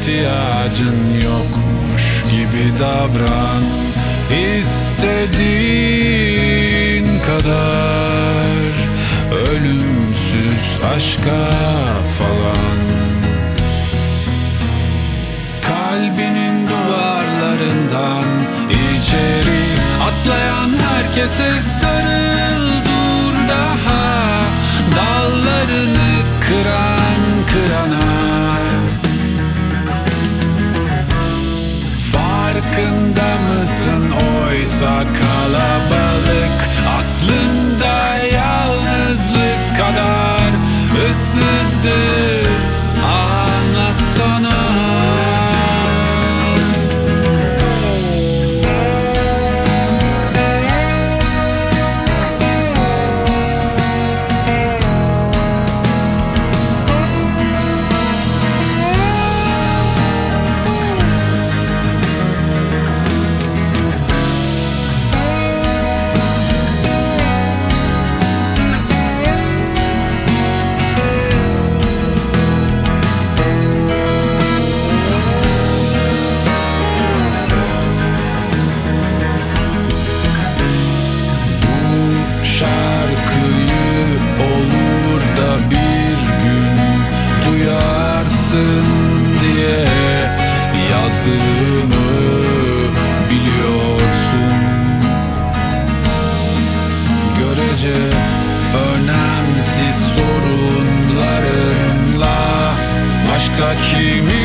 ihtiyacın yokmuş gibi davran. İstediğin kadar ölümsüz aşka falan. Kalbinin duvarlarından içeri atlayan herkese sarıl, dur daha. Dallarını kıran kırana. Farkında mısın oysa kalabalık aslında yalnızlık kadar ıssızdır, anlasana. Şarkıyı olur da bir gün duyarsın diye yazdığımı biliyorsun. Görece önemsiz sorunlarınla başka kimi